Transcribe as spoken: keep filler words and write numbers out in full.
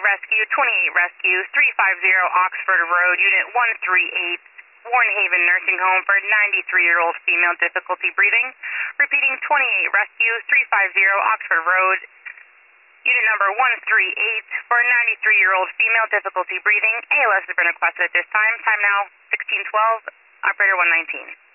Rescue, twenty-eight Rescue, three fifty Oxford Road, Unit one thirty-eight, Warrenhaven Nursing Home for ninety-three-year-old female, difficulty breathing. Repeating, twenty-eight Rescue, three fifty Oxford Road, Unit number one thirty-eight for ninety-three-year-old female, difficulty breathing. A L S has been requested at this time. Time now, sixteen twelve. Operator one nineteen.